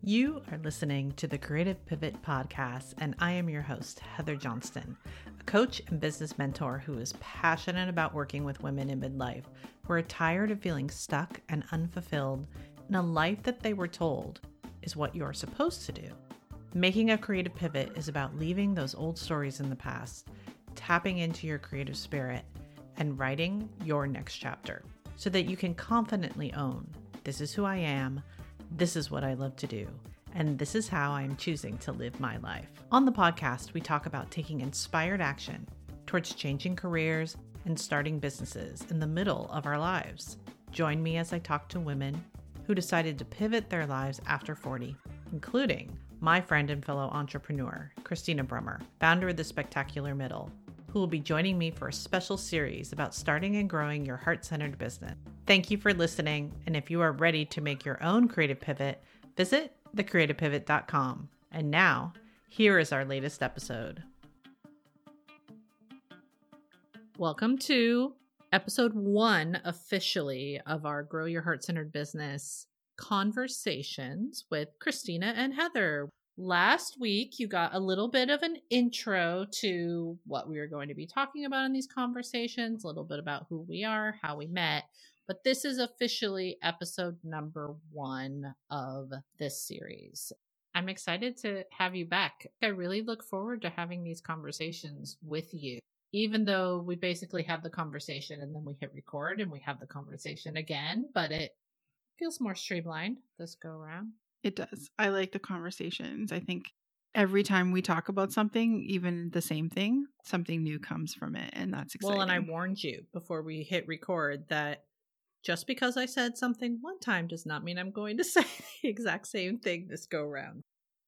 You are listening to the Creative Pivot Podcast, and I am your host, Heather Johnston, a coach and business mentor who is passionate about working with women in midlife who are tired of feeling stuck and unfulfilled in a life that they were told is what you're supposed to do. Making a creative pivot is about leaving those old stories in the past, tapping into your creative spirit, and writing your next chapter so that you can confidently own, this is who I am, this is what I love to do, and this is how I'm choosing to live my life. On the podcast, we talk about taking inspired action towards changing careers and starting businesses in the middle of our lives. Join me as I talk to women who decided to pivot their lives after 40, including my friend and fellow entrepreneur, Christina Brummer, founder of The Spectacular Middle, who will be joining me for a special series about starting and growing your heart-centered business. Thank you for listening, and if you are ready to make your own creative pivot, visit thecreativepivot.com. And now, here is our latest episode. Welcome to episode 1, officially, of our Grow Your Heart-Centered Business conversations with Christina and Heather. Last week, you got a little bit of an intro to what we are going to be talking about in these conversations, a little bit about who we are, how we met. But this is officially episode number 1 of this series. I'm excited to have you back. I really look forward to having these conversations with you, even though we basically have the conversation and then we hit record and we have the conversation again, but it feels more streamlined this go around. It does. I like the conversations. I think every time we talk about something, even the same thing, something new comes from it. And that's exciting. Well, and I warned you before we hit record that just because I said something one time does not mean I'm going to say the exact same thing this go around.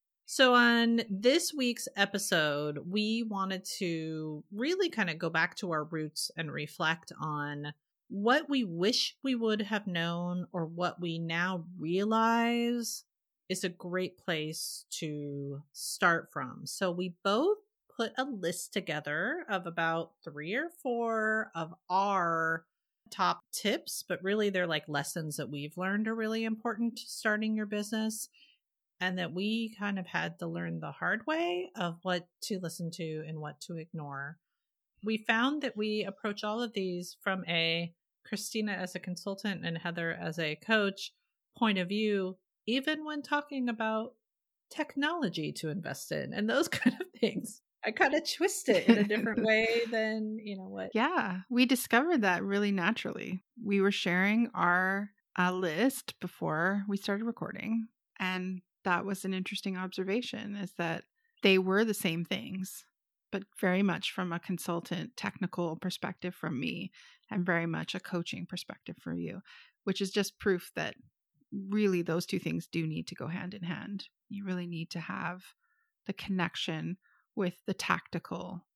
So on this week's episode, we wanted to really kind of go back to our roots and reflect on what we wish we would have known or what we now realize is a great place to start from. So we both put a list together of about 3 or 4 of our top tips, but really they're like lessons that we've learned are really important to starting your business and that we kind of had to learn the hard way of what to listen to and what to ignore. We found that we approach all of these from a Christina as a consultant and Heather as a coach point of view, even when talking about technology to invest in and those kind of things. I kind of twist it in a different way than, what. Yeah, we discovered that really naturally. We were sharing our list before we started recording. And that was an interesting observation, is that they were the same things, but very much from a consultant technical perspective from me and very much a coaching perspective for you, which is just proof that really those two things do need to go hand in hand. You really need to have the connection with the tactical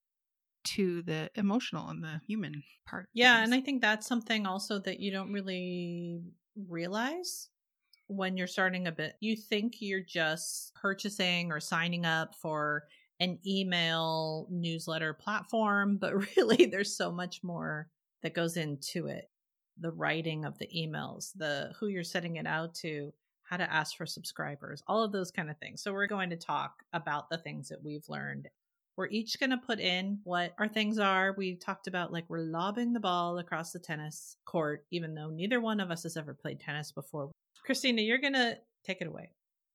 to the emotional and the human part. Yeah, and I think that's something also that you don't really realize when you're starting a bit. You think you're just purchasing or signing up for an email newsletter platform, but really there's so much more that goes into it. The writing of the emails, the who you're sending it out to, how to ask for subscribers, all of those kind of things. So we're going to talk about the things that we've learned. We're each going to put in what our things are. We talked about like we're lobbing the ball across the tennis court, even though neither one of us has ever played tennis before. Christina, you're going to take it away.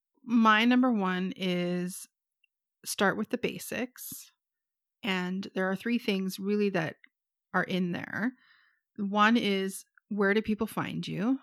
My number 1 is start with the basics. And there are 3 things really that are in there. One is, where do people find you?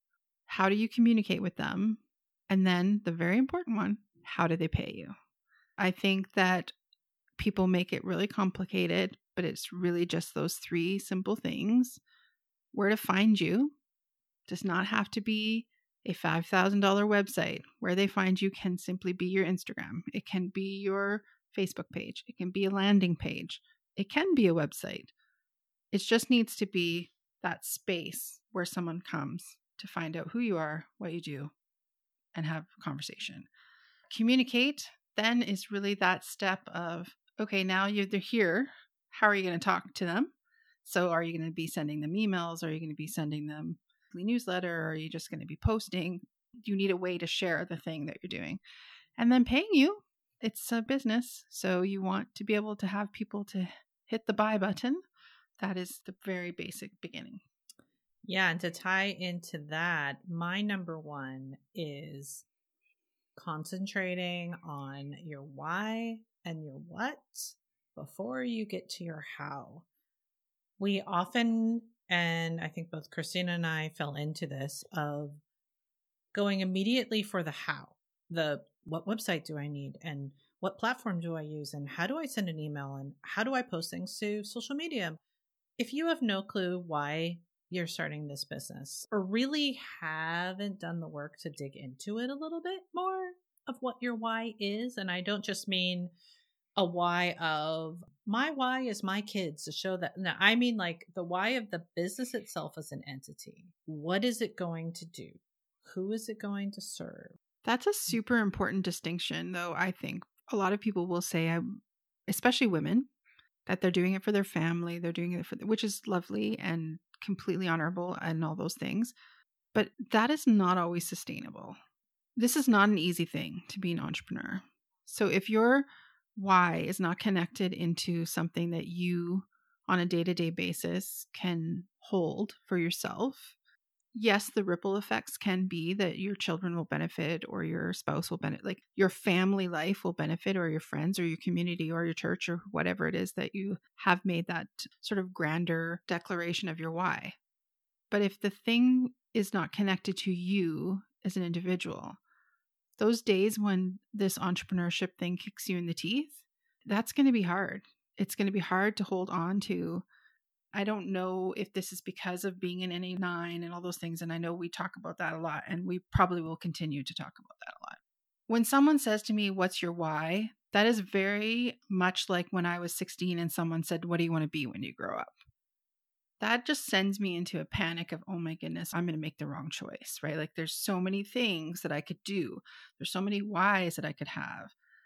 How do you communicate with them? And then the very important one, how do they pay you? I think that people make it really complicated, but it's really just those 3 simple things. Where to find you does not have to be a $5,000 website. Where they find you can simply be your Instagram. It can be your Facebook page. It can be a landing page. It can be a website. It just needs to be that space where someone comes to find out who you are, what you do, and have a conversation. Communicate then is really that step of, okay, now they're here. How are you going to talk to them? So are you going to be sending them emails? Are you going to be sending them a newsletter? Or are you just going to be posting? You need a way to share the thing that you're doing. And then paying you, it's a business. So you want to be able to have people to hit the buy button. That is the very basic beginning. Yeah. And to tie into that, my number one is concentrating on your why and your what before you get to your how. We often, and I think both Christina and I fell into this, of going immediately for the how. What website do I need, and what platform do I use, and how do I send an email, and how do I post things to social media? If you have no clue why you're starting this business, or really haven't done the work to dig into it a little bit more of what your why is, and I don't just mean a why of my why is my kids, to show that. No, I mean like the why of the business itself as an entity. What is it going to do? Who is it going to serve? That's a super important distinction, though. I think a lot of people will say, especially women, that they're doing it for their family. They're doing it which is lovely and completely honorable and all those things. But that is not always sustainable. This is not an easy thing to be an entrepreneur. So if your why is not connected into something that you on a day-to-day basis can hold for yourself, yes, the ripple effects can be that your children will benefit, or your spouse will benefit, like your family life will benefit, or your friends, or your community, or your church, or whatever it is that you have made that sort of grander declaration of your why. But if the thing is not connected to you as an individual, those days when this entrepreneurship thing kicks you in the teeth, that's going to be hard. It's going to be hard to hold on to. I don't know if this is because of being an NA9 and all those things. And I know we talk about that a lot, and we probably will continue to talk about that a lot. When someone says to me, what's your why? That is very much like when I was 16 and someone said, what do you want to be when you grow up? That just sends me into a panic of, oh my goodness, I'm going to make the wrong choice, right? Like there's so many things that I could do. There's so many whys that I could have.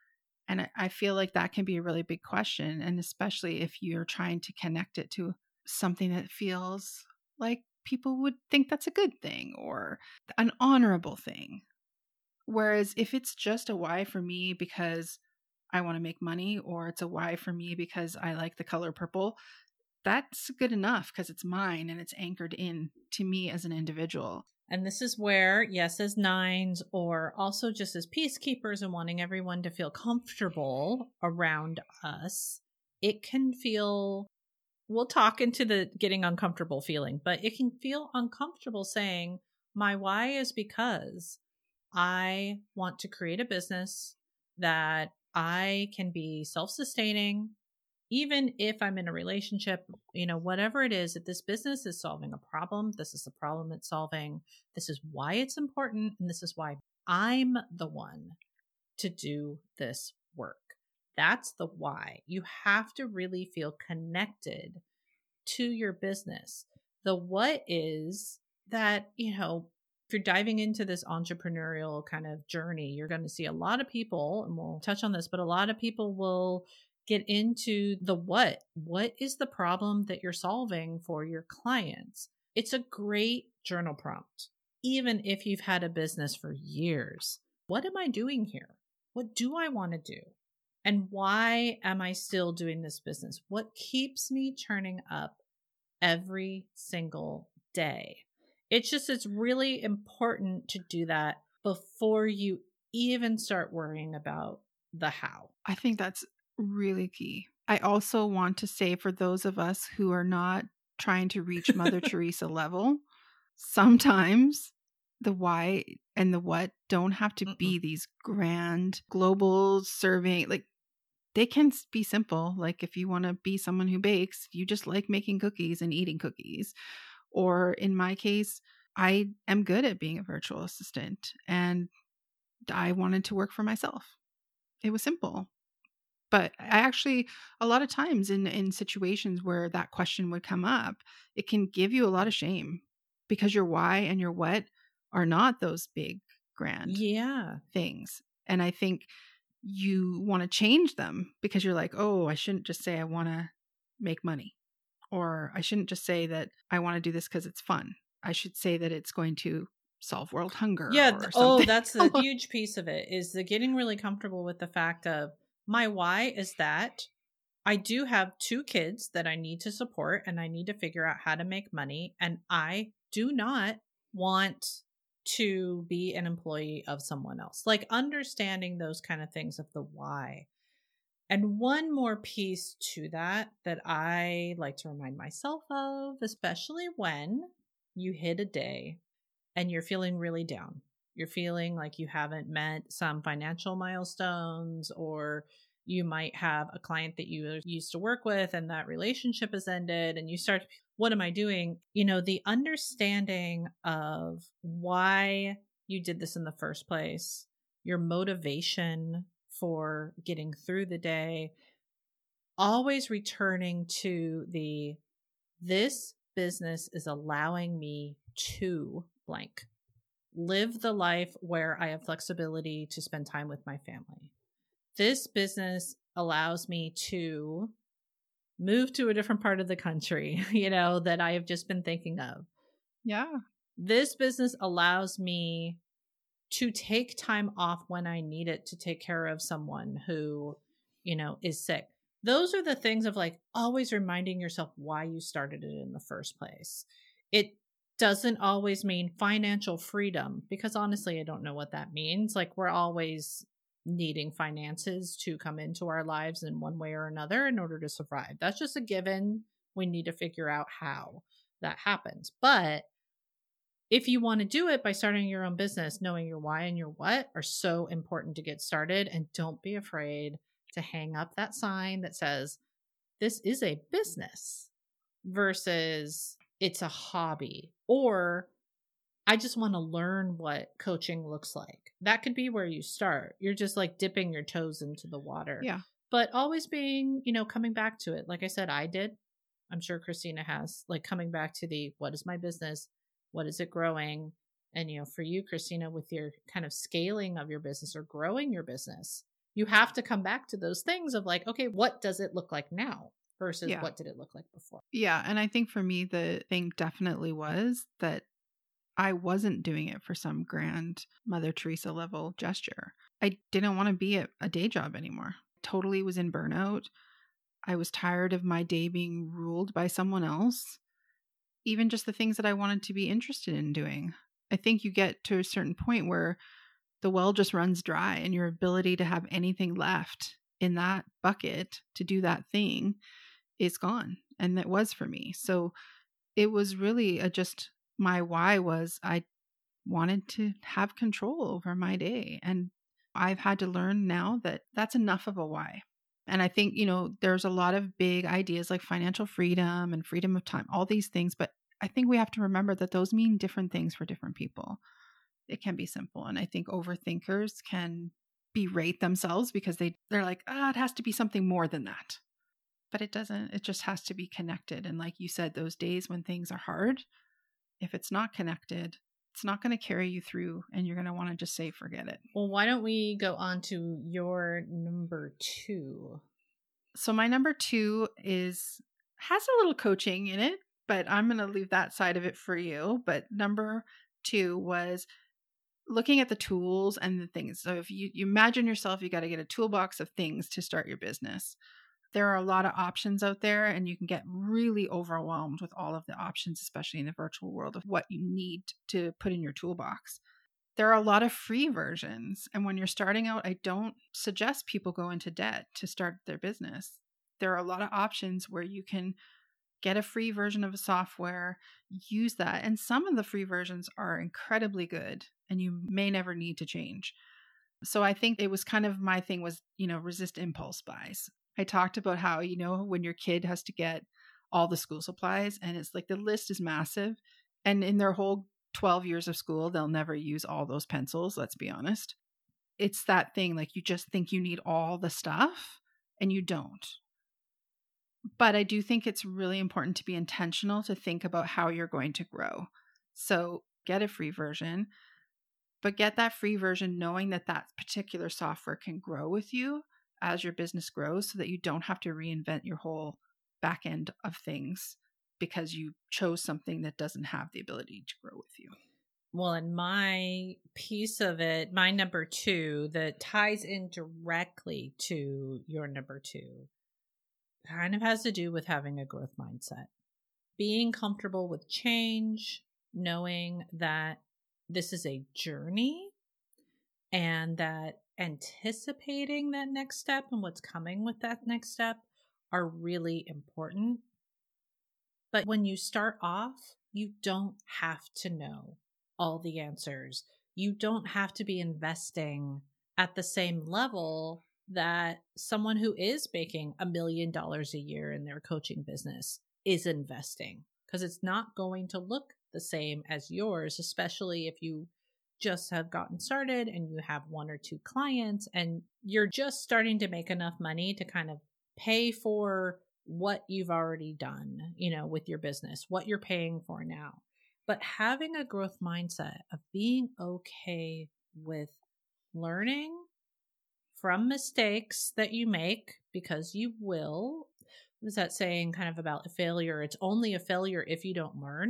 And I feel like that can be a really big question. And especially if you're trying to connect it to something that feels like people would think that's a good thing or an honorable thing. Whereas if it's just a why for me because I want to make money, or it's a why for me because I like the color purple, that's good enough because it's mine and it's anchored in to me as an individual. And this is where, yes, as nines, or also just as peacekeepers and wanting everyone to feel comfortable around us, it can feel, we'll talk into the getting uncomfortable feeling, but it can feel uncomfortable saying, my why is because I want to create a business that I can be self-sustaining, even if I'm in a relationship, whatever it is, that this business is solving a problem. This is the problem it's solving. This is why it's important. And this is why I'm the one to do this work. That's the why. You have to really feel connected to your business. The what is that, if you're diving into this entrepreneurial kind of journey, you're going to see a lot of people, and we'll touch on this, but a lot of people will get into the what. What is the problem that you're solving for your clients? It's a great journal prompt, even if you've had a business for years. What am I doing here? What do I want to do? And why am I still doing this business? What keeps me turning up every single day? It's really important to do that before you even start worrying about the how. I think that's really key. I also want to say, for those of us who are not trying to reach Mother Teresa level, sometimes the why and the what don't have to be these grand global serving, like they can be simple. Like if you want to be someone who bakes, you just like making cookies and eating cookies. Or in my case, I am good at being a virtual assistant and I wanted to work for myself. It was simple. But I actually, a lot of times in situations where that question would come up, it can give you a lot of shame because your why and your what are not those big, grand things. And I think you want to change them because you're like, oh, I shouldn't just say I want to make money. Or I shouldn't just say that I want to do this because it's fun. I should say that it's going to solve world hunger Yeah. or Oh, something. that's the huge piece of it, is the getting really comfortable with the fact of my why is that I do have 2 kids that I need to support and I need to figure out how to make money. And I do not want to be an employee of someone else. Like understanding those kind of things of the why. And one more piece to that that I like to remind myself of, especially when you hit a day and you're feeling really down. You're feeling like you haven't met some financial milestones, or you might have a client that you used to work with and that relationship has ended, and you start, what am I doing? The understanding of why you did this in the first place, your motivation for getting through the day, always returning to this business is allowing me to blank live the life where I have flexibility to spend time with my family. This business allows me to move to a different part of the country, that I have just been thinking of. Yeah. This business allows me to take time off when I need it to take care of someone who, is sick. Those are the things of like always reminding yourself why you started it in the first place. It doesn't always mean financial freedom, because honestly, I don't know what that means. Like we're always needing finances to come into our lives in one way or another in order to survive. That's just a given. We need to figure out how that happens. But if you want to do it by starting your own business, knowing your why and your what are so important to get started. And don't be afraid to hang up that sign that says, this is a business versus it's a hobby, or I just want to learn what coaching looks like. That could be where you start. You're just like dipping your toes into the water. Yeah. But always being, coming back to it. Like I said, I did. I'm sure Christina has, like coming back to what is my business? What is it growing? And, for you, Christina, with your kind of scaling of your business or growing your business, you have to come back to those things of like, okay, what does it look like now versus what did it look like before? Yeah. And I think for me, the thing definitely was that I wasn't doing it for some grand Mother Teresa level gesture. I didn't want to be at a day job anymore. Totally was in burnout. I was tired of my day being ruled by someone else. Even just the things that I wanted to be interested in doing. I think you get to a certain point where the well just runs dry and your ability to have anything left in that bucket to do that thing is gone. And that was for me. So it was really just my why was I wanted to have control over my day. And I've had to learn now that that's enough of a why. And I think, there's a lot of big ideas like financial freedom and freedom of time, all these things. But I think we have to remember that those mean different things for different people. It can be simple. And I think overthinkers can berate themselves because they're like, it has to be something more than that. But it doesn't. It just has to be connected. And like you said, those days when things are hard, if it's not connected, it's not going to carry you through and you're going to want to just say, forget it. Well, why don't we go on to your number 2? So my number 2 has a little coaching in it, but I'm going to leave that side of it for you. But number 2 was looking at the tools and the things. So if you imagine yourself, you got to get a toolbox of things to start your business. There are a lot of options out there and you can get really overwhelmed with all of the options, especially in the virtual world, of what you need to put in your toolbox. There are a lot of free versions. And when you're starting out, I don't suggest people go into debt to start their business. There are a lot of options where you can get a free version of a software, use that. And some of the free versions are incredibly good and you may never need to change. So I think it was kind of my thing was, resist impulse buys. I talked about how, when your kid has to get all the school supplies and it's like the list is massive and in their whole 12 years of school, they'll never use all those pencils. Let's be honest. It's that thing like you just think you need all the stuff and you don't. But I do think it's really important to be intentional to think about how you're going to grow. So get a free version, but get that free version knowing that that particular software can grow with you as your business grows so that you don't have to reinvent your whole back end of things because you chose something that doesn't have the ability to grow with you. Well, and my piece of it, my number 2 that ties in directly to your number 2 kind of has to do with having a growth mindset. Being comfortable with change, knowing that this is a journey and that anticipating that next step and what's coming with that next step are really important. But when you start off, you don't have to know all the answers. You don't have to be investing at the same level that someone who is making $1 million a year in their coaching business is investing, because it's not going to look the same as yours, especially if you just have gotten started and you have 1 or 2 clients and you're just starting to make enough money to kind of pay for what you've already done, with your business, what you're paying for now. But having a growth mindset of being okay with learning from mistakes that you make, because you will. What is that saying kind of about a failure? It's only a failure if you don't learn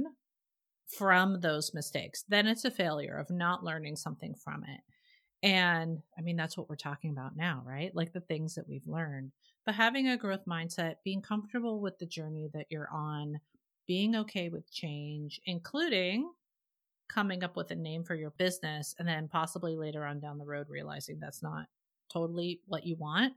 from those mistakes. Then it's a failure of not learning something from it. And I mean, that's what we're talking about now, right? Like the things that we've learned. But having a growth mindset, being comfortable with the journey that you're on, being okay with change, including coming up with a name for your business, and then possibly later on down the road realizing that's not totally what you want.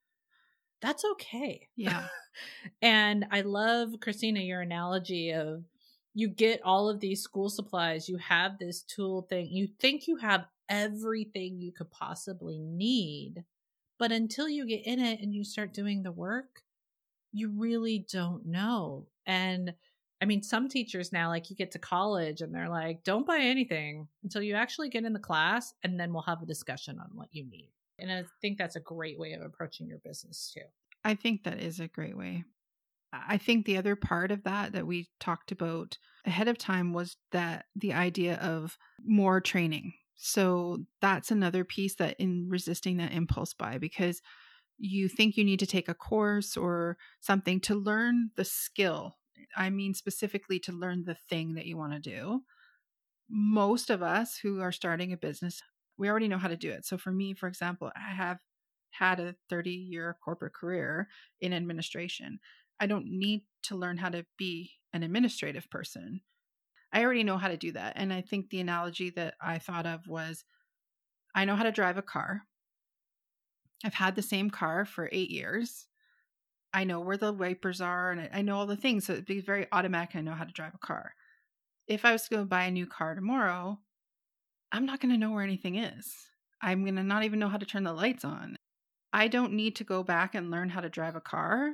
That's okay. Yeah. And I love, Christina, your analogy of you get all of these school supplies, you have this tool thing, you think you have everything you could possibly need. But until you get in it and you start doing the work, you really don't know. And I mean, some teachers now, like you get to college and they're like, don't buy anything until you actually get in the class, and then we'll have a discussion on what you need. And I think that's a great way of approaching your business too. I think that is a great way. I think the other part of that we talked about ahead of time was that the idea of more training. So that's another piece that in resisting that impulse buy, because you think you need to take a course or something to learn the skill. I mean, specifically to learn the thing that you want to do. Most of us who are starting a business, we already know how to do it. So for me, for example, I have had a 30-year corporate career in administration. I don't need to learn how to be an administrative person. I already know how to do that. And I think the analogy that I thought of was, I know how to drive a car. I've had the same car for 8 years. I know where the wipers are and I know all the things. So it'd be very automatic. I know how to drive a car. If I was to go buy a new car tomorrow, I'm not going to know where anything is. I'm going to not even know how to turn the lights on. I don't need to go back and learn how to drive a car.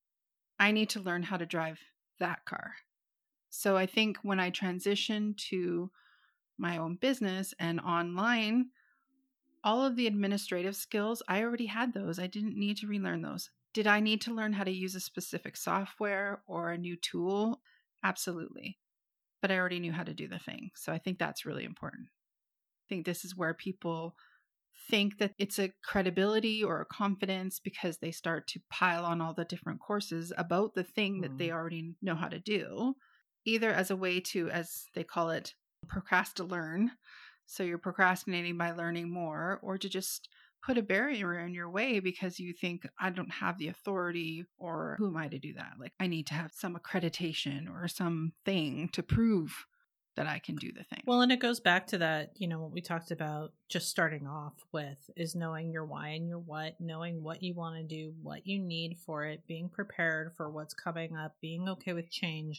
I need to learn how to drive that car. So I think when I transitioned to my own business and online, all of the administrative skills, I already had those. I didn't need to relearn those. Did I need to learn how to use a specific software or a new tool? Absolutely. But I already knew how to do the thing. So I think that's really important. I think this is where people think that it's a credibility or a confidence because they start to pile on all the different courses about the thing that they already know how to do, either as a way to, as they call it, procrastinate. So you're procrastinating by learning more, or to just put a barrier in your way because you think, I don't have the authority, or who am I to do that? Like, I need to have some accreditation or something to prove that I can do the thing. Well, and it goes back to that, what we talked about just starting off with is knowing your why and your what, knowing what you want to do, what you need for it, being prepared for what's coming up, being okay with change.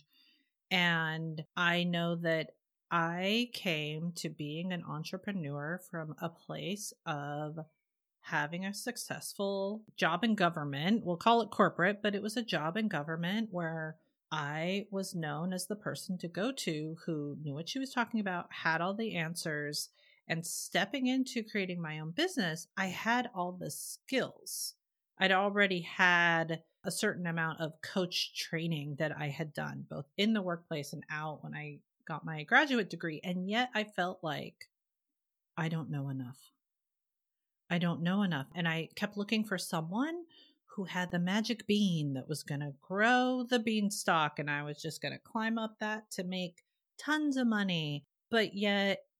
And I know that I came to being an entrepreneur from a place of having a successful job in government. We'll call it corporate, but it was a job in government where I was known as the person to go to who knew what she was talking about, had all the answers, and stepping into creating my own business, I had all the skills. I'd already had a certain amount of coach training that I had done both in the workplace and out when I got my graduate degree. And yet I felt like I don't know enough. I don't know enough. And I kept looking for someone who had the magic bean that was going to grow the beanstalk. And I was just going to climb up that to make tons of money. But yet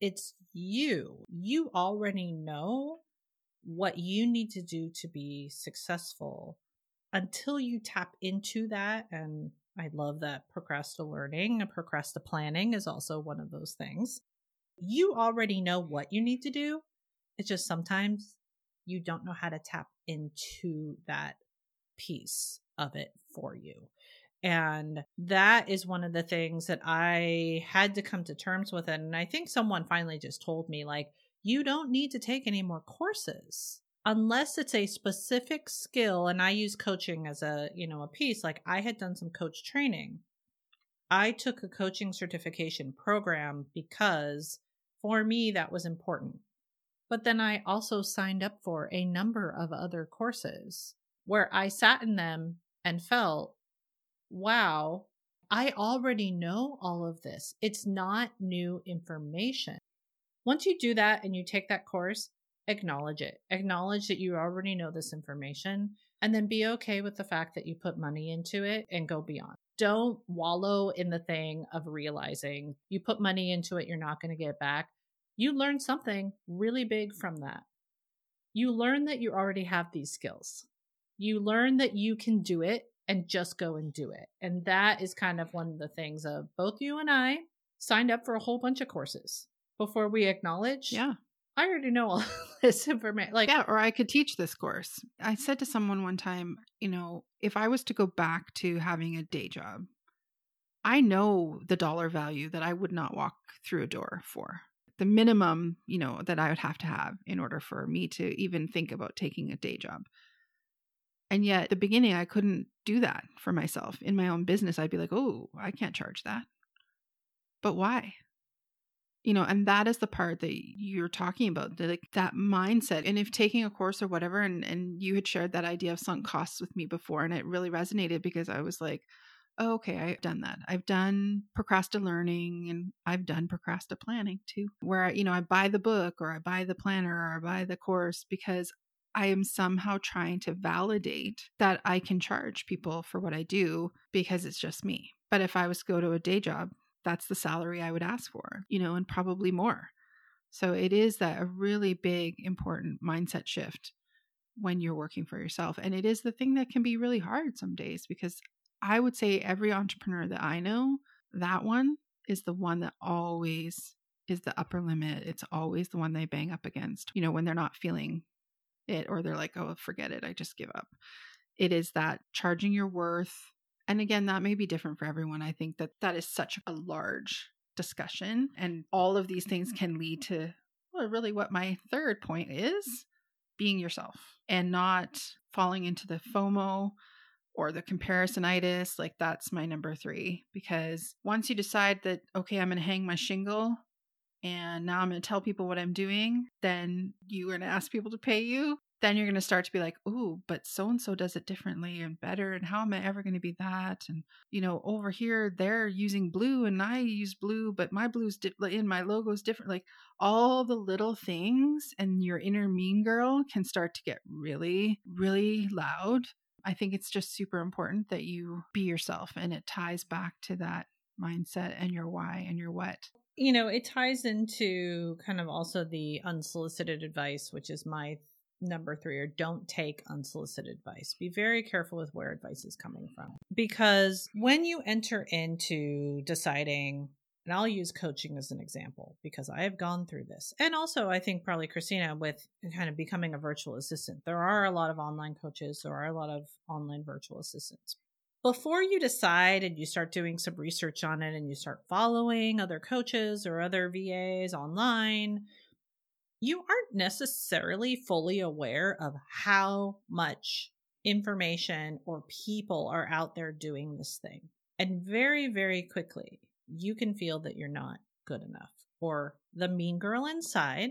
it's you. You already know what you need to do to be successful until you tap into that. And I love that procrastinating and procrastinating is also one of those things. You already know what you need to do. It's just sometimes you don't know how to tap into that piece of it for you. And that is one of the things that I had to come to terms with. And I think someone finally just told me, like, you don't need to take any more courses unless it's a specific skill. And I use coaching as a piece. Like, I had done some coach training. I took a coaching certification program because for me, that was important. But then I also signed up for a number of other courses where I sat in them and felt, wow, I already know all of this. It's not new information. Once you do that and you take that course, acknowledge it. Acknowledge that you already know this information, and then be okay with the fact that you put money into it and go beyond. Don't wallow in the thing of realizing you put money into it, you're not going to get back. You learn something really big from that. You learn that you already have these skills. You learn that you can do it and just go and do it. And that is kind of one of the things of both you and I signed up for a whole bunch of courses before we acknowledge, I already know all this information. Or I could teach this course. I said to someone one time, if I was to go back to having a day job, I know the dollar value that I would not walk through a door for. The minimum, that I would have to have in order for me to even think about taking a day job. And yet at the beginning, I couldn't do that for myself. In my own business, I'd be like, oh, I can't charge that. But why? And that is the part that you're talking about, that mindset. And if taking a course or whatever, and you had shared that idea of sunk costs with me before, and it really resonated because I was like, oh, okay, I've done that. I've done procrastinating and I've done procrastinating too, where, I buy the book or I buy the planner or I buy the course because I am somehow trying to validate that I can charge people for what I do because it's just me. But if I was to go to a day job, that's the salary I would ask for, and probably more. So it is that a really big, important mindset shift when you're working for yourself. And it is the thing that can be really hard some days, because I would say every entrepreneur that I know, that one is the one that always is the upper limit. It's always the one they bang up against, when they're not feeling it, or they're like, oh, forget it, I just give up. It is that charging your worth. And again, that may be different for everyone. I think that is such a large discussion, and all of these things can lead to, well, really what my third point is, being yourself and not falling into the FOMO or the comparisonitis. Like, that's my number 3, because once you decide that, okay, I'm going to hang my shingle and now I'm going to tell people what I'm doing, then you're going to ask people to pay you. Then you're going to start to be like, oh, but so-and-so does it differently and better. And how am I ever going to be that? And, over here, they're using blue and I use blue, but my blue's in my logo is different. Like, all the little things, and your inner mean girl can start to get really, really loud. I think it's just super important that you be yourself, and it ties back to that mindset and your why and your what. It ties into kind of also the unsolicited advice, which is my number 3, or don't take unsolicited advice. Be very careful with where advice is coming from, because when you enter into deciding, and I'll use coaching as an example because I have gone through this. And also I think probably Christina, with kind of becoming a virtual assistant, there are a lot of online coaches. There are a lot of online virtual assistants. Before you decide and you start doing some research on it and you start following other coaches or other VAs online, you aren't necessarily fully aware of how much information or people are out there doing this thing. And very, very quickly, you can feel that you're not good enough. Or the mean girl inside,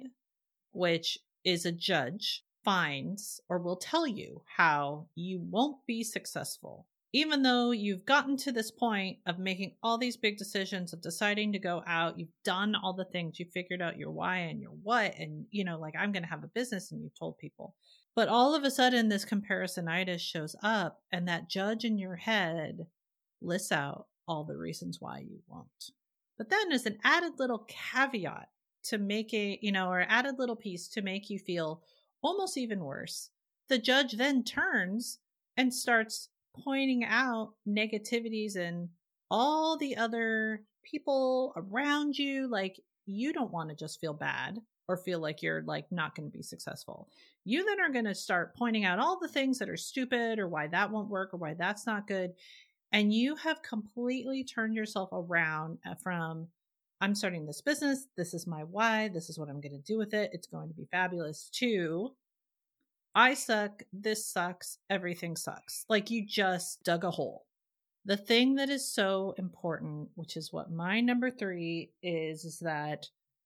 which is a judge, finds or will tell you how you won't be successful. Even though you've gotten to this point of making all these big decisions, of deciding to go out, you've done all the things, you figured out your why and your what, and, like, I'm going to have a business, and you've told people. But all of a sudden, this comparisonitis shows up, and that judge in your head lists out all the reasons why you won't. But then, as an added little caveat, to make it, or added little piece to make you feel almost even worse. The judge then turns and starts pointing out negativities and all the other people around you. Like, you don't want to just feel bad or feel like you're like not going to be successful. You then are going to start pointing out all the things that are stupid or why that won't work or why that's not good. And you have completely turned yourself around from, I'm starting this business, this is my why, this is what I'm going to do with it, it's going to be fabulous, to I suck, this sucks, everything sucks. Like, you just dug a hole. The thing that is so important, which is what my number 3 is that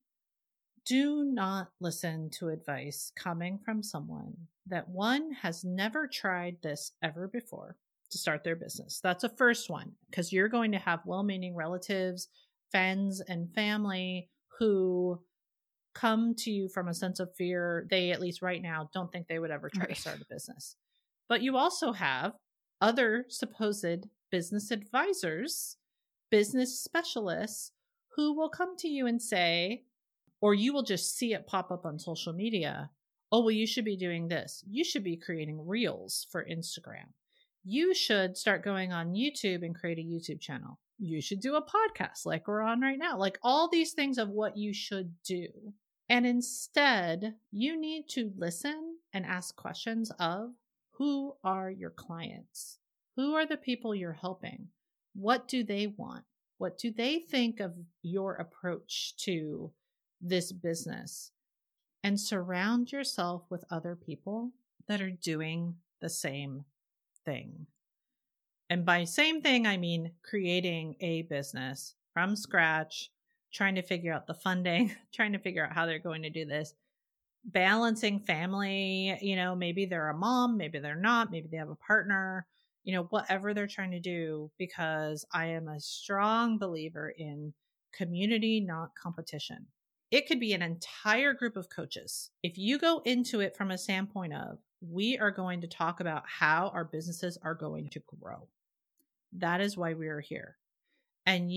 do not listen to advice coming from someone that, one, has never tried this ever before to start their business. That's a first one, because you're going to have well-meaning relatives, friends, and family who come to you from a sense of fear. They, at least right now, don't think they would ever try to start a business. But you also have other supposed business advisors, business specialists, who will come to you and say, or you will just see it pop up on social media, oh, well, you should be doing this. You should be creating reels for Instagram. You should start going on YouTube and create a YouTube channel. You should do a podcast like we're on right now. Like, all these things of what you should do. And instead, you need to listen and ask questions of, who are your clients? Who are the people you're helping? What do they want? What do they think of your approach to this business? And surround yourself with other people that are doing the same thing. And by same thing, I mean creating a business from scratch, trying to figure out the funding, trying to figure out how they're going to do this, balancing family, maybe they're a mom, maybe they're not, maybe they have a partner, whatever they're trying to do, because I am a strong believer in community, not competition. It could be an entire group of coaches. If you go into it from a standpoint of, we are going to talk about how our businesses are going to grow. That is why we are here. And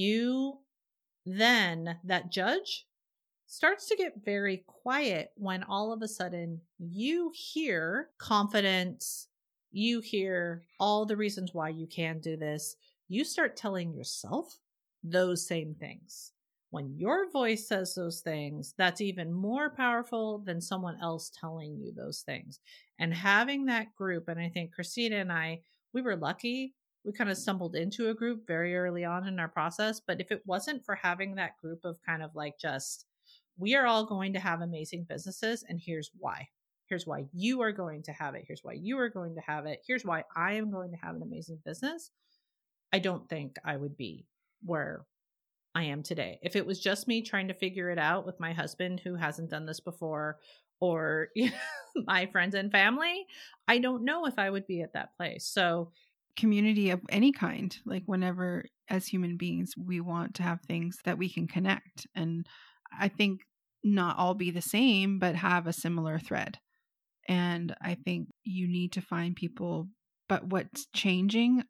that judge starts to get very quiet when all of a sudden you hear confidence, you hear all the reasons why you can do this. You start telling yourself those same things. When your voice says those things, that's even more powerful than someone else telling you those things. And having that group, and I think Christina and I, we were lucky. We kind of stumbled into a group very early on in our process. But if it wasn't for having that group of kind of like, just, we are all going to have amazing businesses, and here's why. Here's why you are going to have it. Here's why you are going to have it. Here's why I am going to have an amazing business. I don't think I would be where I am today. If it was just me trying to figure it out with my husband who hasn't done this before, or my friends and family, I don't know if I would be at that place. So community of any kind, like whenever as human beings, we want to have things that we can connect. And I think not all be the same, but have a similar thread. And I think you need to find people, but what's changing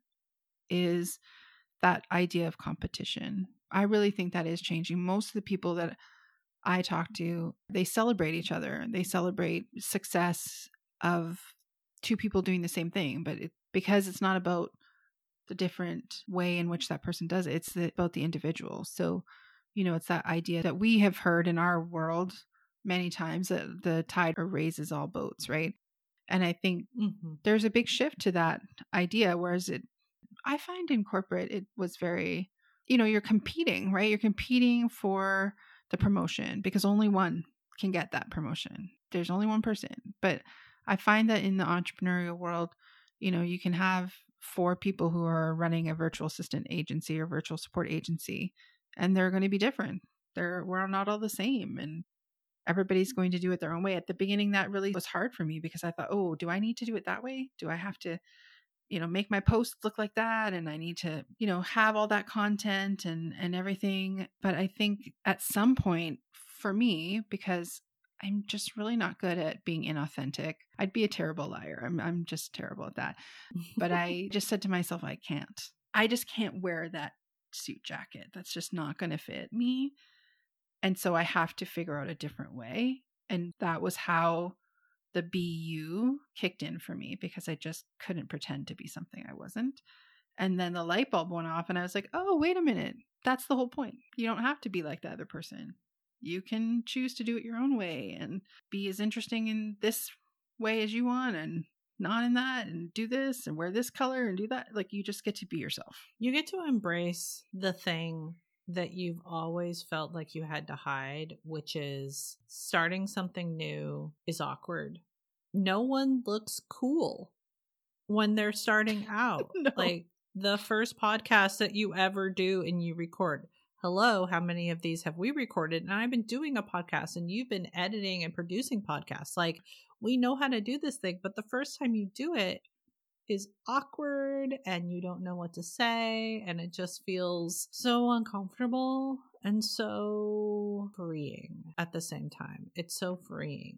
is that idea of competition. I really think that is changing. Most of the people that I talk to, they celebrate each other. They celebrate success of two people doing the same thing, but because it's not about the different way in which that person does it, it's about the individual. So, it's that idea that we have heard in our world many times, that the tide raises all boats, right? And I think there's a big shift to that idea, whereas I find in corporate, it was very, you're competing, right? You're competing for the promotion because only one can get that promotion. There's only one person. But I find that in the entrepreneurial world, you can have 4 people who are running a virtual assistant agency or virtual support agency, and they're going to be different. We're not all the same, and everybody's going to do it their own way. At the beginning, that really was hard for me because I thought, oh, do I need to do it that way? Do I have to, make my posts look like that? And I need to, have all that content and everything. But I think at some point for me, because I'm just really not good at being inauthentic. I'd be a terrible liar. I'm just terrible at that. But I just said to myself, I just can't wear that suit jacket. That's just not going to fit me. And so I have to figure out a different way. And that was how the BU kicked in for me, because I just couldn't pretend to be something I wasn't. And then the light bulb went off and I was like, oh, wait a minute. That's the whole point. You don't have to be like the other person. You can choose to do it your own way and be as interesting in this way as you want and not in that, and do this and wear this color and do that. Like, you just get to be yourself. You get to embrace the thing that you've always felt like you had to hide, which is starting something new is awkward. No one looks cool when they're starting out. No. Like the first podcast that you ever do and you record. Hello, how many of these have we recorded? And I've been doing a podcast and you've been editing and producing podcasts. Like, we know how to do this thing, but the first time you do it is awkward and you don't know what to say, and it just feels so uncomfortable and so freeing at the same time. It's so freeing.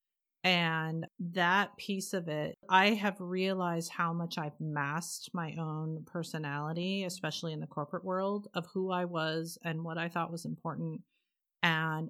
And that piece of it, I have realized how much I've masked my own personality, especially in the corporate world, of who I was and what I thought was important, and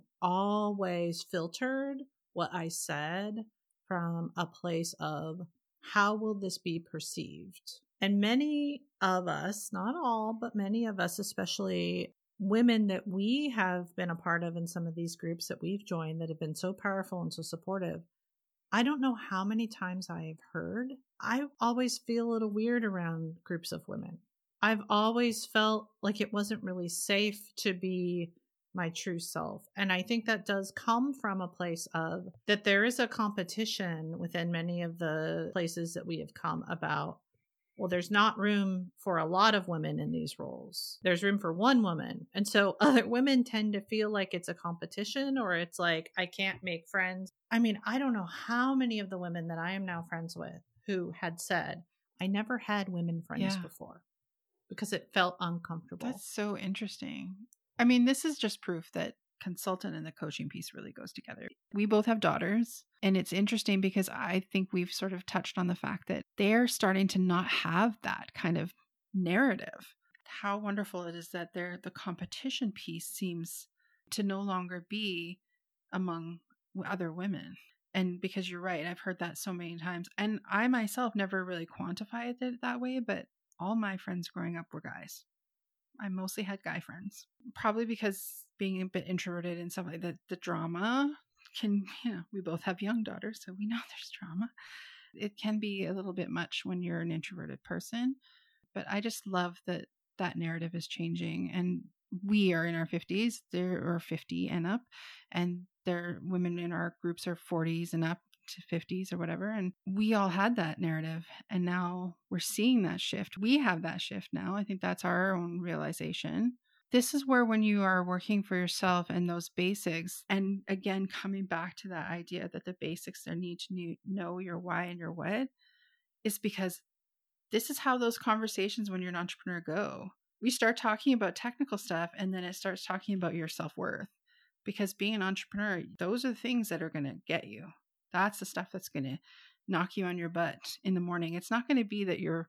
always filtered what I said from a place of, how will this be perceived? And many of us, not all, but many of us, especially women that we have been a part of in some of these groups that we've joined that have been so powerful and so supportive, I don't know how many times I've heard, I always feel a little weird around groups of women. I've always felt like it wasn't really safe to be my true self. And I think that does come from a place of that there is a competition within many of the places that we have come about. Well, there's not room for a lot of women in these roles. There's room for one woman. And so other women tend to feel like it's a competition, or it's like, I can't make friends. I mean, I don't know how many of the women that I am now friends with who had said, I never had women friends before because it felt uncomfortable. That's so interesting. I mean, this is just proof that consultant and the coaching piece really goes together. We both have daughters, and it's interesting because I think we've sort of touched on the fact that they're starting to not have that kind of narrative. How wonderful it is that the competition piece seems to no longer be among other women. And because you're right, I've heard that so many times. And I myself never really quantified it that way, but all my friends growing up were guys. I mostly had guy friends, probably because being a bit introverted and stuff like that, the drama can, we both have young daughters, so we know there's drama. It can be a little bit much when you're an introverted person, but I just love that that narrative is changing, and we are in our 50s, there are 50 and up, and there women in our groups are 40s and up to 50s or whatever, and we all had that narrative, and now we're seeing that shift. We have that shift now. I think that's our own realization. This is where, when you are working for yourself and those basics, and again coming back to that idea that the basics are need to know your why and your what, is because this is how those conversations when you're an entrepreneur go. We start talking about technical stuff, and then it starts talking about your self-worth, because being an entrepreneur, those are the things that are going to get you. That's the stuff that's going to knock you on your butt in the morning. It's not going to be that your,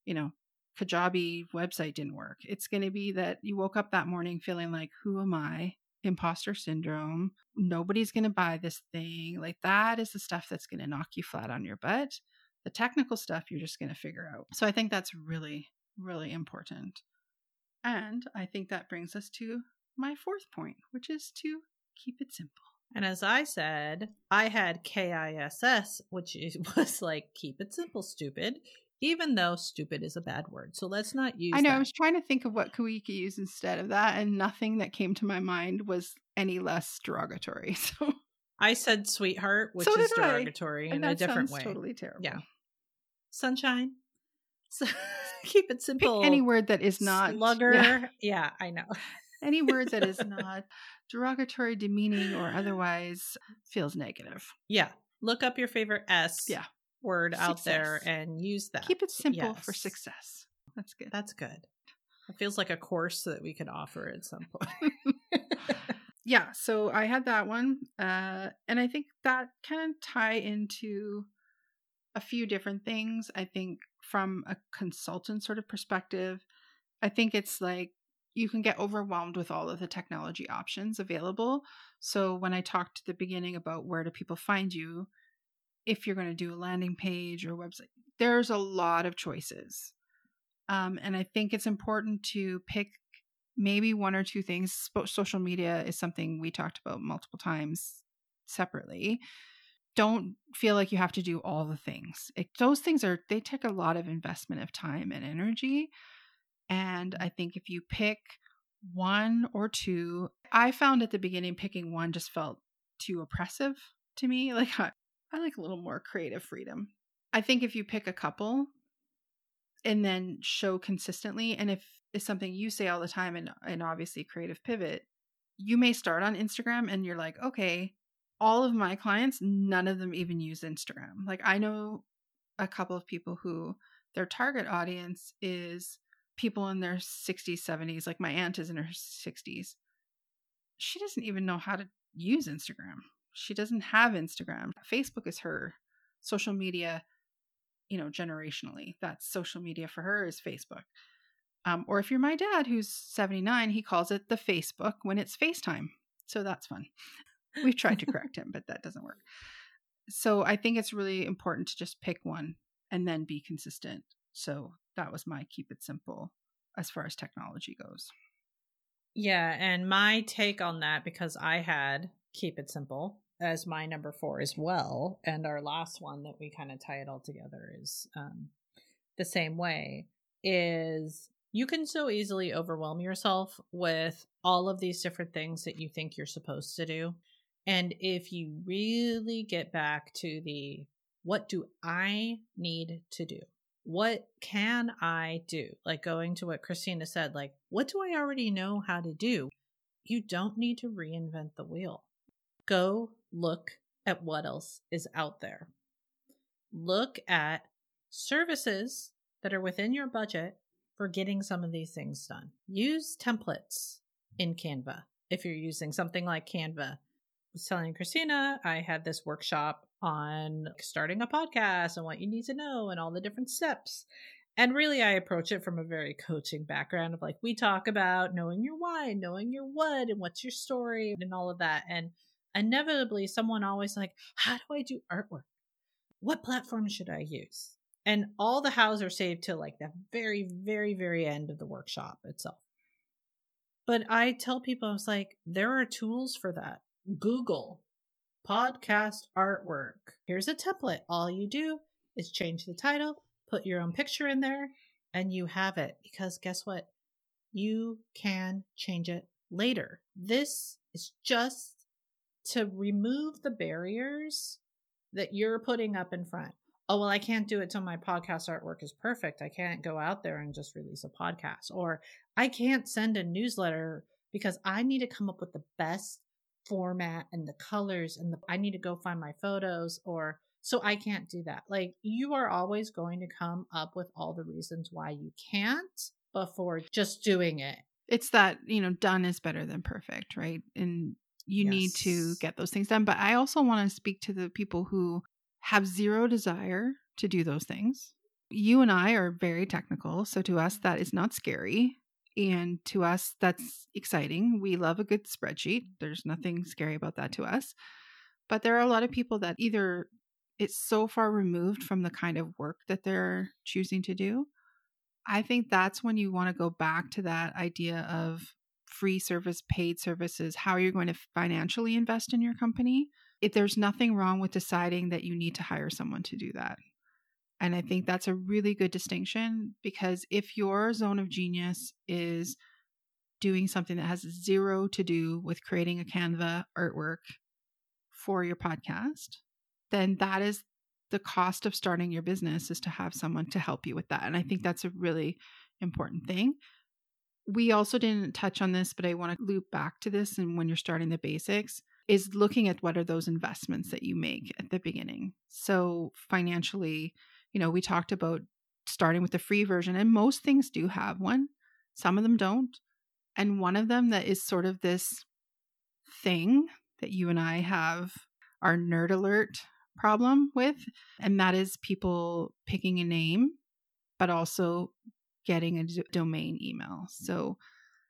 Kajabi website didn't work. It's going to be that you woke up that morning feeling like, who am I? Imposter syndrome. Nobody's going to buy this thing. Like, that is the stuff that's going to knock you flat on your butt. The technical stuff, you're just going to figure out. So I think that's really, really important. And I think that brings us to my fourth point, which is to keep it simple. And as I said, I had KISS, which was like, keep it simple, stupid, even though stupid is a bad word. So let's not use that. I was trying to think of what we could use instead of that, and nothing that came to my mind was any less derogatory. So I said sweetheart, which is derogatory in a different way. Totally terrible. Yeah. Sunshine. So keep it simple. Pick any word that is not slugger. Yeah, I know. Any word that is not derogatory, demeaning, or otherwise feels negative. Yeah. Look up your favorite S word out there and use that. Keep it simple for success. That's good. That's good. It feels like a course that we could offer at some point. Yeah. So I had that one. And I think that kind of tie into a few different things. I think from a consultant sort of perspective, I think it's like, you can get overwhelmed with all of the technology options available. So when I talked at the beginning about where do people find you, if you're going to do a landing page or website, there's a lot of choices. And I think it's important to pick maybe one or two things. Social media is something we talked about multiple times separately. Don't feel like you have to do all the things. Those things they take a lot of investment of time and energy. And I think if you pick one or two, I found at the beginning picking one just felt too oppressive to me. Like I like a little more creative freedom. I think if you pick a couple and then show consistently, and if it's something you say all the time, and obviously Creative Pivot, you may start on Instagram and you're like, okay, all of my clients, none of them even use Instagram. Like I know a couple of people who their target audience is people in their 60s, 70s. Like my aunt is in her 60s. She doesn't even know how to use Instagram. She doesn't have Instagram. Facebook is her social media, generationally. That's social media for her is Facebook. Or if you're my dad, who's 79, he calls it the Facebook when it's FaceTime. So that's fun. We've tried to correct him, but that doesn't work. So I think it's really important to just pick one and then be consistent. So that was my keep it simple as far as technology goes. Yeah. And my take on that, because I had keep it simple as my number 4 as well. And our last one that we kind of tie it all together is the same way, is you can so easily overwhelm yourself with all of these different things that you think you're supposed to do. And if you really get back to what do I need to do? What can I do? Like going to what Christina said, like, what do I already know how to do? You don't need to reinvent the wheel. Go look at what else is out there. Look at services that are within your budget for getting some of these things done. Use templates in Canva. If you're using something like Canva, I was telling Christina, I had this workshop on starting a podcast and what you need to know and all the different steps. And really, I approach it from a very coaching background of like, we talk about knowing your why, knowing your what, and what's your story and all of that. And inevitably, someone always like, how do I do artwork? What platform should I use? And all the hows are saved to like the very, very, very end of the workshop itself. But I tell people, I was like, there are tools for that. Google podcast artwork. Here's a template. All you do is change the title, put your own picture in there, and you have it. Because guess what? You can change it later. This is just to remove the barriers that you're putting up in front. Oh, well, I can't do it till my podcast artwork is perfect. I can't go out there and just release a podcast. Or I can't send a newsletter because I need to come up with the best format and the colors and I need to go find my photos, or so I can't do that. Like, you are always going to come up with all the reasons why you can't before just doing it. It's that, done is better than perfect, right? And you need to get those things done. But I also want to speak to the people who have zero desire to do those things. You and I are very technical. So to us, that is not scary. And to us, that's exciting. We love a good spreadsheet. There's nothing scary about that to us. But there are a lot of people that either it's so far removed from the kind of work that they're choosing to do. I think that's when you want to go back to that idea of free service, paid services, how you're going to financially invest in your company. If there's nothing wrong with deciding that you need to hire someone to do that. And I think that's a really good distinction, because if your zone of genius is doing something that has zero to do with creating a Canva artwork for your podcast, then that is the cost of starting your business, is to have someone to help you with that. And I think that's a really important thing. We also didn't touch on this, but I want to loop back to this. And when you're starting the basics, is looking at what are those investments that you make at the beginning. So financially, we talked about starting with the free version, and most things do have one. Some of them don't. And one of them that is sort of this thing that you and I have our nerd alert problem with, and that is people picking a name, but also getting a domain email. So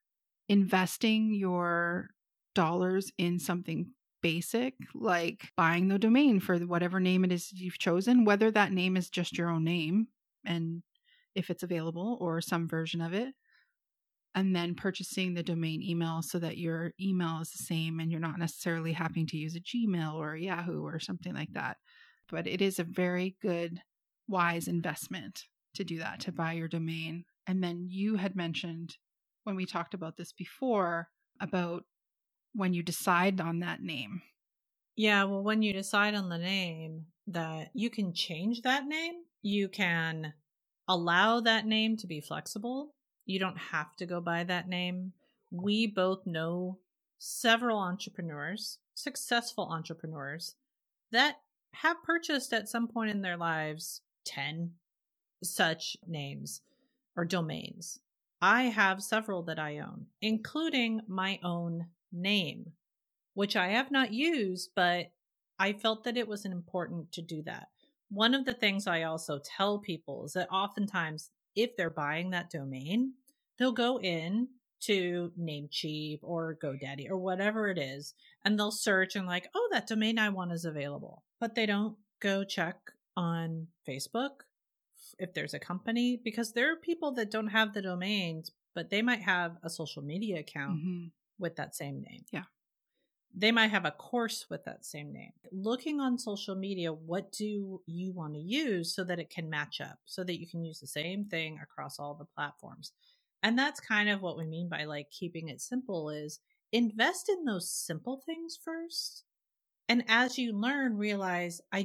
investing your dollars in something basic, like buying the domain for whatever name it is you've chosen, whether that name is just your own name and if it's available or some version of it, and then purchasing the domain email so that your email is the same and you're not necessarily having to use a Gmail or a Yahoo or something like that. But it is a very good, wise investment to do that, to buy your domain. And then you had mentioned when we talked about this before about when you decide on that name. Yeah, well, when you decide on the name, that you can change that name. You can allow that name to be flexible. You don't have to go by that name. We both know several entrepreneurs, successful entrepreneurs, that have purchased at some point in their lives 10 such names or domains. I have several that I own, including my own name, which I have not used, but I felt that it was important to do that. One of the things I also tell people is that oftentimes if they're buying that domain, they'll go in to Namecheap or GoDaddy or whatever it is, and they'll search and like, oh, that domain I want is available. But they don't go check on Facebook if there's a company, because there are people that don't have the domains, but they might have a social media account with that same name. Yeah. They might have a course with that same name. Looking on social media, what do you want to use so that it can match up, so that you can use the same thing across all the platforms? And that's kind of what we mean by like keeping it simple, is invest in those simple things first. And as you learn, realize I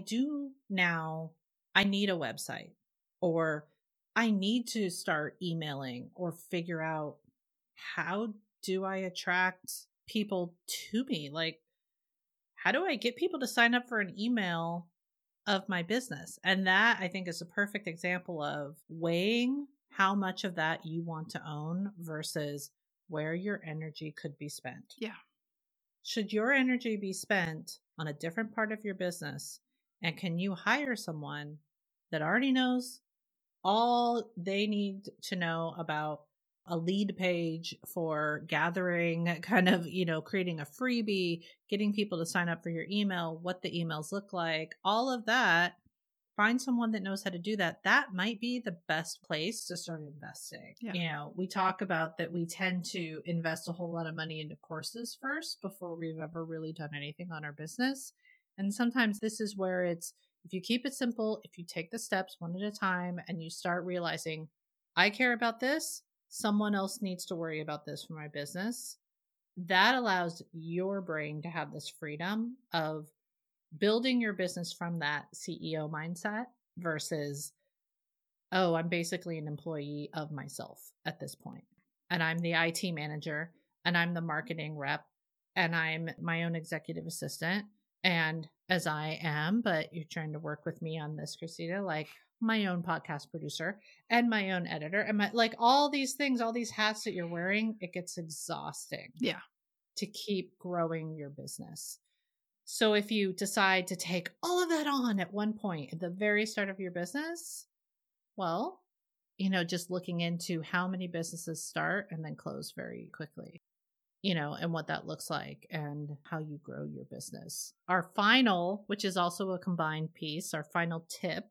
need a website, or I need to start emailing, or figure out how do I attract people to me? Like, how do I get people to sign up for an email of my business? And that, I think, is a perfect example of weighing how much of that you want to own versus where your energy could be spent. Yeah. Should your energy be spent on a different part of your business? And can you hire someone that already knows all they need to know about a lead page for gathering, kind of, creating a freebie, getting people to sign up for your email, what the emails look like, all of that? Find someone that knows how to do that. That might be the best place to start investing. Yeah. We talk about that we tend to invest a whole lot of money into courses first before we've ever really done anything on our business. And sometimes this is where it's, if you keep it simple, if you take the steps one at a time and you start realizing, I care about this, someone else needs to worry about this for my business, that allows your brain to have this freedom of building your business from that CEO mindset versus, oh, I'm basically an employee of myself at this point. And I'm the IT manager, and I'm the marketing rep, and I'm my own executive assistant. And as I am, but you're trying to work with me on this, Christina, like my own podcast producer and my own editor and like all these things, all these hats that you're wearing, it gets exhausting. Yeah. To keep growing your business. So if you decide to take all of that on at one point at the very start of your business, well, just looking into how many businesses start and then close very quickly, and what that looks like and how you grow your business. Our final, which is also a combined piece, our final tip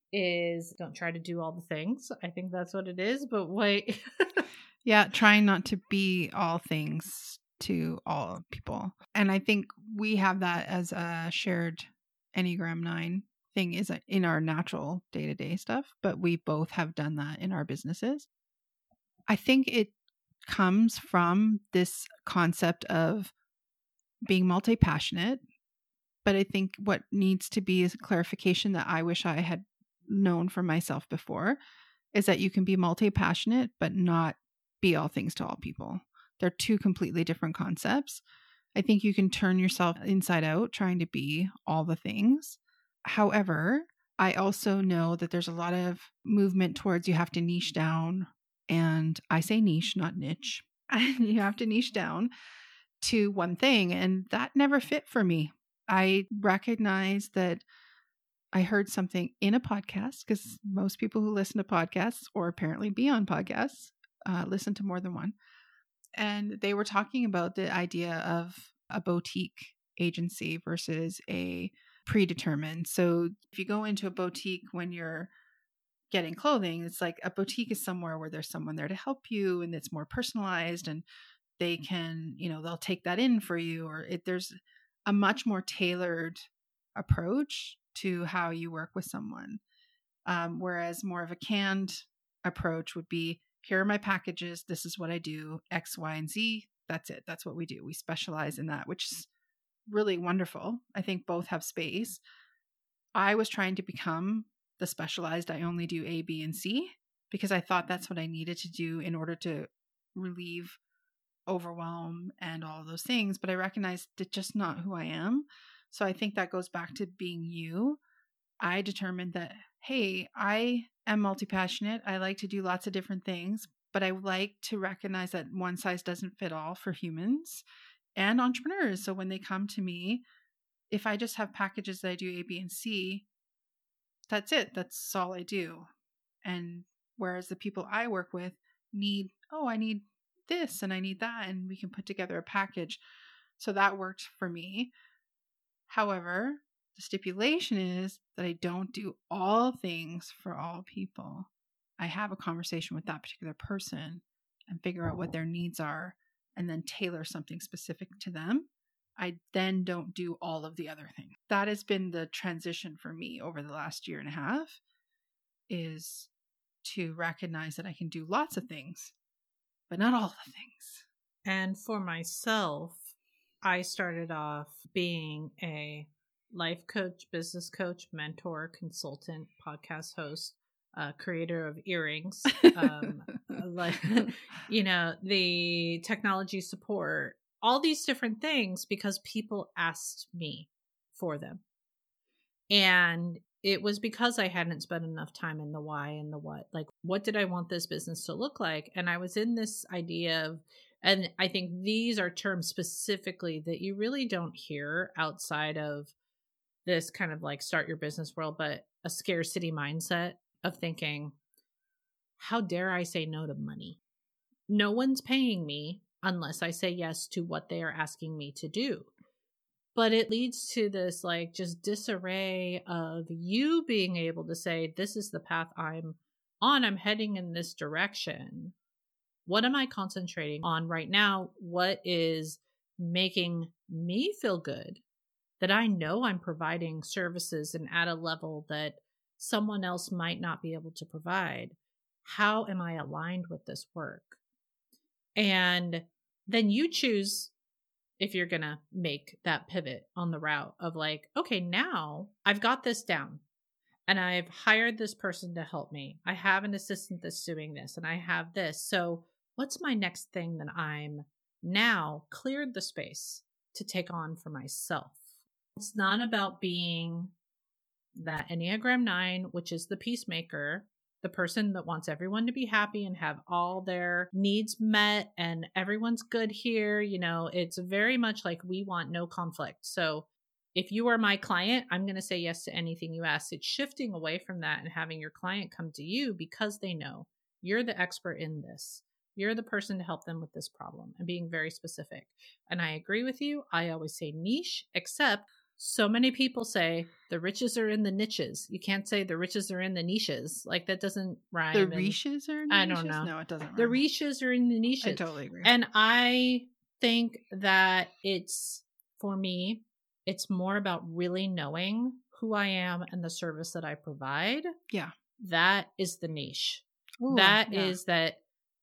is don't try to do all the things. I think that's what it is, but wait. Yeah, trying not to be all things to all people. And I think we have that as a shared Enneagram 9 thing, is in our natural day-to-day stuff, but we both have done that in our businesses. I think it comes from this concept of being multi-passionate, but I think what needs to be is a clarification that I wish I had known for myself before, is that you can be multi-passionate but not be all things to all people. They're two completely different concepts. I think you can turn yourself inside out trying to be all the things. However, I also know that there's a lot of movement towards you have to niche down. And I say niche, not niche. You have to niche down to one thing. And that never fit for me. I recognize that I heard something in a podcast, because most people who listen to podcasts, or apparently be on podcasts, listen to more than one. And they were talking about the idea of a boutique agency versus a predetermined. So if you go into a boutique when you're getting clothing, it's like a boutique is somewhere where there's someone there to help you and it's more personalized, and they can, they'll take that in for you, or there's a much more tailored approach to how you work with someone. Whereas more of a canned approach would be, here are my packages. This is what I do, X, Y, and Z. That's it. That's what we do. We specialize in that, which is really wonderful. I think both have space. I was trying to become the specialized, I only do A, B, and C, because I thought that's what I needed to do in order to relieve overwhelm and all of those things. But I recognized it's just not who I am. So I think that goes back to being you. I determined that, hey, I am multi-passionate. I like to do lots of different things, but I like to recognize that one size doesn't fit all for humans and entrepreneurs. So when they come to me, if I just have packages that I do A, B, and C, that's it. That's all I do. And whereas the people I work with need, I need this and I need that, and we can put together a package. So that worked for me. However, the stipulation is that I don't do all things for all people. I have a conversation with that particular person and figure out what their needs are and then tailor something specific to them. I then don't do all of the other things. That has been the transition for me over the last year and a half, is to recognize that I can do lots of things, but not all the things. And for myself, I started off being a life coach, business coach, mentor, consultant, podcast host, creator of earrings, the technology support, all these different things because people asked me for them. And it was because I hadn't spent enough time in the why and the what. Like, what did I want this business to look like? And I was in this idea of, and I think these are terms specifically that you really don't hear outside of this kind of like start your business world, but a scarcity mindset of thinking, how dare I say no to money? No one's paying me unless I say yes to what they are asking me to do. But it leads to this like just disarray of you being able to say, this is the path I'm on. I'm heading in this direction. What am I concentrating on right now? What is making me feel good? That I know I'm providing services and at a level that someone else might not be able to provide. How am I aligned with this work? And then you choose if you're going to make that pivot on the route of like, okay, now I've got this down and I've hired this person to help me. I have an assistant that's doing this and I have this. So what's my next thing that I'm now cleared the space to take on for myself? It's not about being that Enneagram 9, which is the peacemaker, the person that wants everyone to be happy and have all their needs met and everyone's good here. It's very much like we want no conflict. So if you are my client, I'm going to say yes to anything you ask. It's shifting away from that and having your client come to you because they know you're the expert in this. You're the person to help them with this problem, and being very specific. And I agree with you. I always say niche, except so many people say the riches are in the niches. You can't say the riches are in the niches. Like that doesn't rhyme. The riches are in the niches? I don't know. No, it doesn't rhyme. The riches are in the niches. I totally agree. And I think that for me, it's more about really knowing who I am and the service that I provide. Yeah. That is the niche. Ooh, is that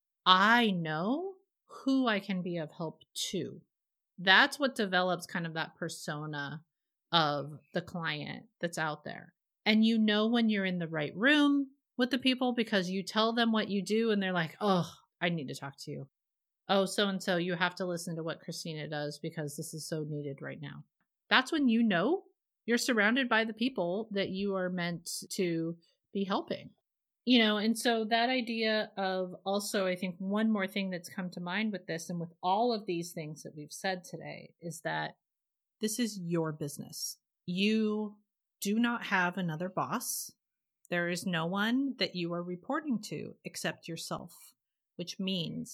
I know who I can be of help to. That's what develops kind of that persona of the client that's out there. And when you're in the right room with the people because you tell them what you do and they're like, oh, I need to talk to you. Oh, so-and-so, you have to listen to what Christina does because this is so needed right now. That's when you're surrounded by the people that you are meant to be helping. And so that idea of also, I think one more thing that's come to mind with this and with all of these things that we've said today is that this is your business. You do not have another boss. There is no one that you are reporting to except yourself, which means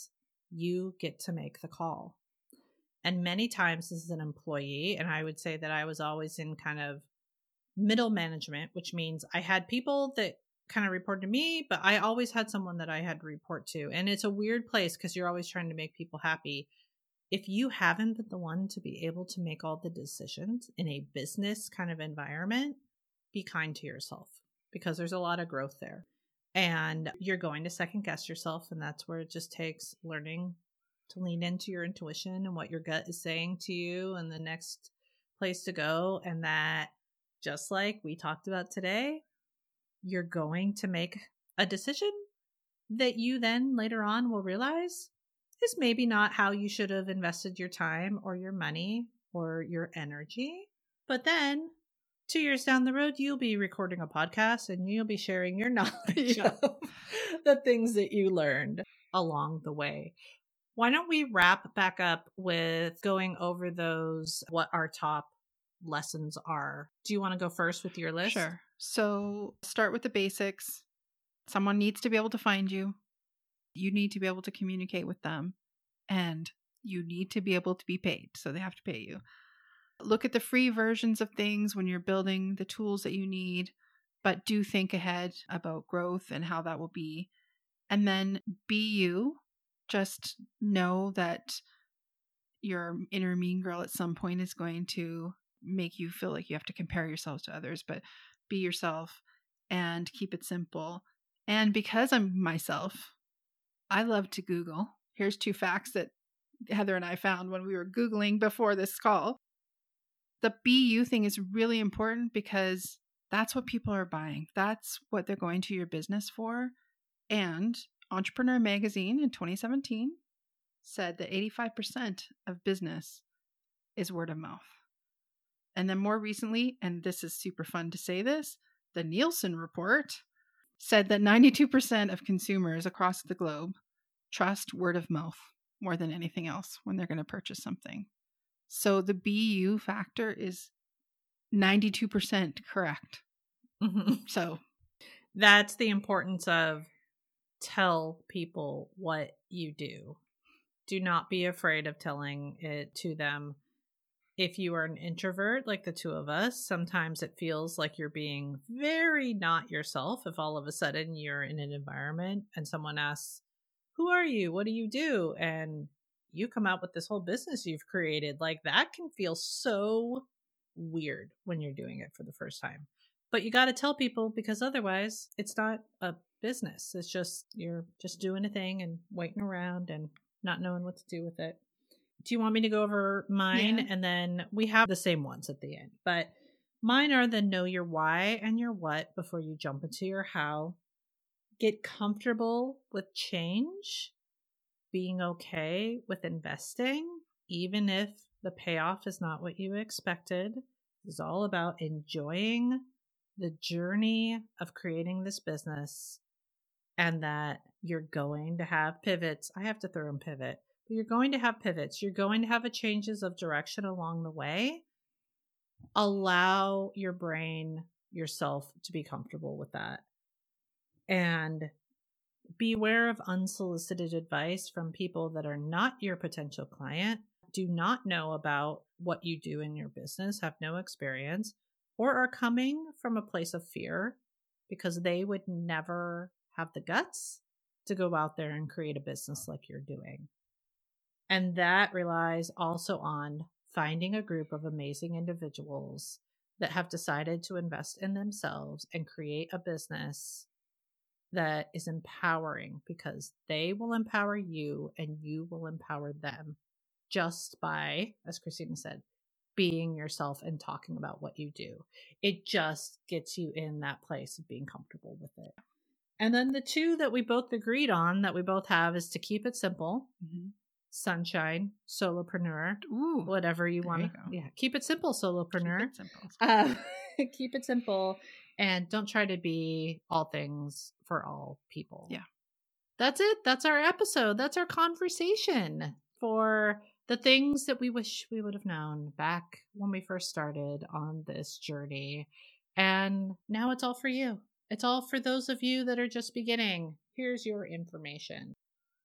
You get to make the call. And many times as an employee, and I would say that I was always in kind of middle management, which means I had people that kind of report to me, but I always had someone that I had to report to. And it's a weird place because you're always trying to make people happy. If you haven't been the one to be able to make all the decisions in a business kind of environment, be kind to yourself because there's a lot of growth there. And you're going to second guess yourself. And that's where it just takes learning to lean into your intuition and what your gut is saying to you and the next place to go. And that, just like we talked about today, you're going to make a decision that you then later on will realize is maybe not how you should have invested your time or your money or your energy. But then 2 years down the road, you'll be recording a podcast and you'll be sharing your knowledge of the things that you learned along the way. Why don't we wrap back up with going over those, what our top lessons are? Do you want to go first with your list? Sure. So start with the basics. Someone needs to be able to find you. You need to be able to communicate with them. And you need to be able to be paid. So they have to pay you. Look at the free versions of things when you're building the tools that you need, but do think ahead about growth and how that will be. And then be you. Just know that your inner mean girl at some point is going to make you feel like you have to compare yourself to others, but be yourself and keep it simple. And because I'm myself, I love to Google. Here's 2 facts that Heather and I found when we were Googling before this call. The be you thing is really important because that's what people are buying. That's what they're going to your business for. And Entrepreneur Magazine in 2017 said that 85% of business is word of mouth. And then more recently, and this is super fun to say this, the Nielsen report said that 92% of consumers across the globe trust word of mouth more than anything else when they're going to purchase something. So the BU factor is 92% correct. Mm-hmm. So that's the importance of tell people what you do. Do not be afraid of telling it to them. If you are an introvert, like the 2 of us, sometimes it feels like you're being very not yourself if all of a sudden you're in an environment and someone asks, who are you? What do you do? And you come out with this whole business you've created. Like that can feel so weird when you're doing it for the first time. But you got to tell people because otherwise it's not a business. It's just, you're just doing a thing and waiting around and not knowing what to do with it. Do you want me to go over mine? Yeah. And then we have the same ones at the end, but mine are the know your why and your what before you jump into your how. Get comfortable with change, being okay with investing, even if the payoff is not what you expected. It's all about enjoying the journey of creating this business and that you're going to have pivots. I have to throw in pivot. But you're going to have pivots. You're going to have a changes of direction along the way. Allow your brain, yourself to be comfortable with that. And beware of unsolicited advice from people that are not your potential client, do not know about what you do in your business, have no experience, or are coming from a place of fear because they would never have the guts to go out there and create a business like you're doing. And that relies also on finding a group of amazing individuals that have decided to invest in themselves and create a business that is empowering because they will empower you and you will empower them just by, as Christina said, being yourself and talking about what you do. It just gets you in that place of being comfortable with it. And then the 2 that we both agreed on that we both have is to keep it simple. Mm-hmm. Sunshine, solopreneur, ooh, whatever you want to. Yeah, keep it simple, solopreneur. Keep it simple. Keep it simple and don't try to be all things for all people. Yeah. That's it. That's our episode. That's our conversation for the things that we wish we would have known back when we first started on this journey. And now it's all for you. It's all for those of you that are just beginning. Here's your information.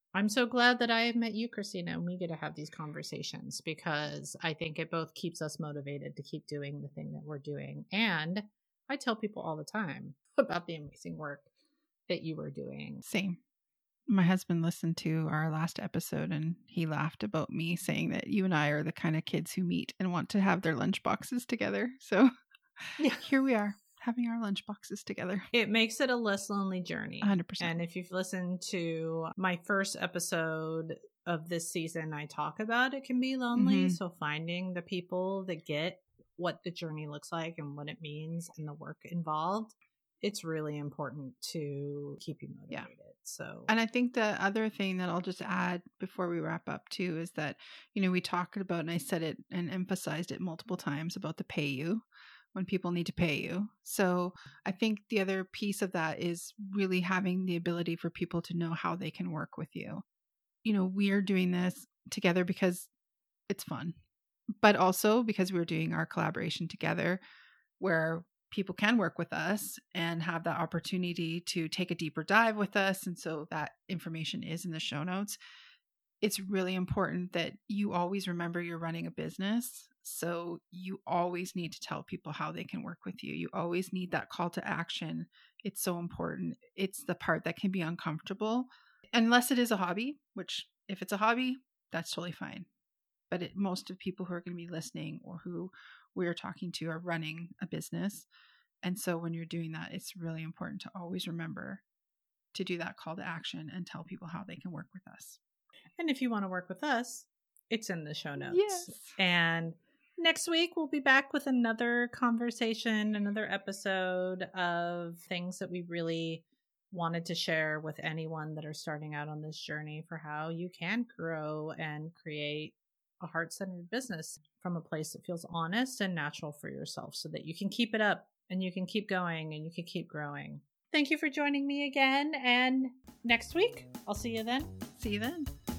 I'm so glad that I have met you, Christina, and we get to have these conversations because I think it both keeps us motivated to keep doing the thing that we're doing. And I tell people all the time about the amazing work that you are doing. Same. My husband listened to our last episode and he laughed about me saying that you and I are the kind of kids who meet and want to have their lunch boxes together. So here we are, having our lunch boxes together. It makes it a less lonely journey. 100%. And if you've listened to my first episode of this season, I talk about it can be lonely. Mm-hmm. So finding the people that get what the journey looks like and what it means and the work involved, it's really important to keep you motivated. Yeah. So, and I think the other thing that I'll just add before we wrap up too is that, you know, we talked about, and I said it and emphasized it multiple times about the pay you when people need to pay you. So I think the other piece of that is really having the ability for people to know how they can work with you. You know, we are doing this together because it's fun, but also because we're doing our collaboration together where people can work with us and have that opportunity to take a deeper dive with us. And so that information is in the show notes. It's really important that you always remember you're running a business. So you always need to tell people how they can work with you. You always need that call to action. It's so important. It's the part that can be uncomfortable, unless it is a hobby, which if it's a hobby, that's totally fine. But most of people who are going to be listening or who we're talking to are running a business. And so when you're doing that, it's really important to always remember to do that call to action and tell people how they can work with us. And if you want to work with us, it's in the show notes. Yes. And next week, we'll be back with another conversation, another episode of things that we really wanted to share with anyone that are starting out on this journey for how you can grow and create a heart-centered business from a place that feels honest and natural for yourself so that you can keep it up and you can keep going and you can keep growing. Thank you for joining me again. And next week, I'll see you then. See you then.